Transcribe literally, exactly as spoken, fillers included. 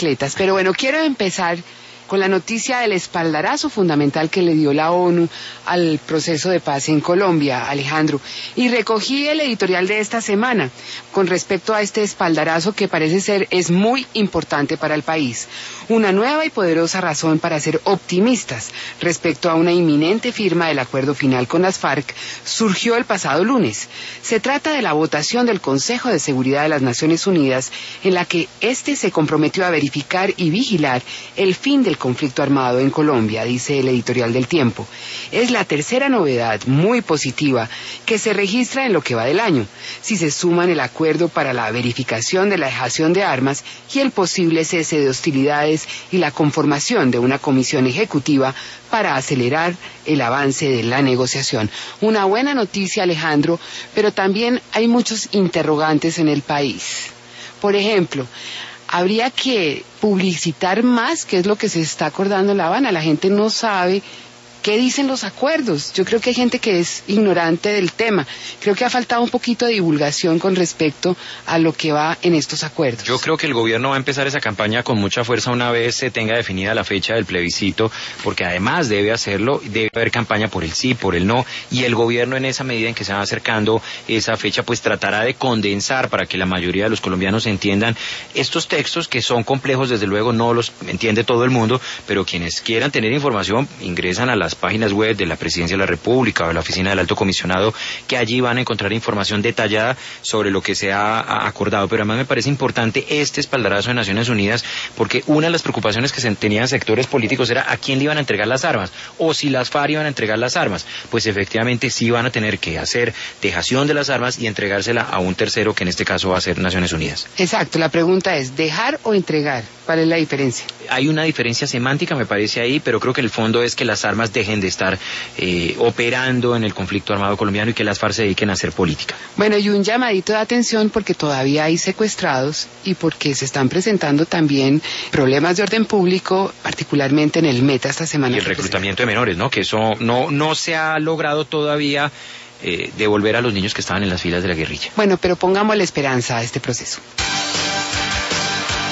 atletas. Pero bueno, quiero empezar con la noticia del espaldarazo fundamental que le dio la ONU al proceso de paz en Colombia, Alejandro. Y recogí el editorial de esta semana con respecto a este espaldarazo que parece ser es muy importante para el país. Una nueva y poderosa razón para ser optimistas respecto a una inminente firma del acuerdo final con las FARC surgió el pasado lunes. Se trata de la votación del Consejo de Seguridad de las Naciones Unidas en la que éste se comprometió a verificar y vigilar el fin del conflicto armado en Colombia, dice el editorial del Tiempo. Es la tercera novedad muy positiva que se registra en lo que va del año, si se suman el acuerdo para la verificación de la dejación de armas y el posible cese de hostilidades y la conformación de una comisión ejecutiva para acelerar el avance de la negociación. Una buena noticia, Alejandro, pero también hay muchos interrogantes en el país. Por ejemplo, habría que publicitar más qué es lo que se está acordando en La Habana. La gente no sabe qué dicen los acuerdos. Yo creo que hay gente que es ignorante del tema. Creo que ha faltado un poquito de divulgación con respecto a lo que va en estos acuerdos. Yo creo que el gobierno va a empezar esa campaña con mucha fuerza una vez se tenga definida la fecha del plebiscito, porque además debe hacerlo, debe haber campaña por el sí, por el no, y el gobierno en esa medida en que se va acercando esa fecha, pues tratará de condensar para que la mayoría de los colombianos entiendan estos textos que son complejos, desde luego no los entiende todo el mundo, pero quienes quieran tener información ingresan a las páginas web de la Presidencia de la República o de la Oficina del Alto Comisionado, que allí van a encontrar información detallada sobre lo que se ha acordado. Pero además me parece importante este espaldarazo de Naciones Unidas, porque una de las preocupaciones que se tenían sectores políticos era a quién le iban a entregar las armas, o si las FARC iban a entregar las armas. Pues efectivamente sí van a tener que hacer dejación de las armas y entregársela a un tercero, que en este caso va a ser Naciones Unidas. Exacto, la pregunta es, ¿dejar o entregar? ¿Cuál es la diferencia? Hay una diferencia semántica, me parece ahí, pero creo que el fondo es que las armas dejen de estar eh, operando en el conflicto armado colombiano y que las FARC se dediquen a hacer política. Bueno, y un llamadito de atención porque todavía hay secuestrados y porque se están presentando también problemas de orden público, particularmente en el Meta esta semana. Y el reclutamiento de menores, ¿no? Que eso no, no se ha logrado todavía eh, devolver a los niños que estaban en las filas de la guerrilla. Bueno, pero pongamos la esperanza a este proceso.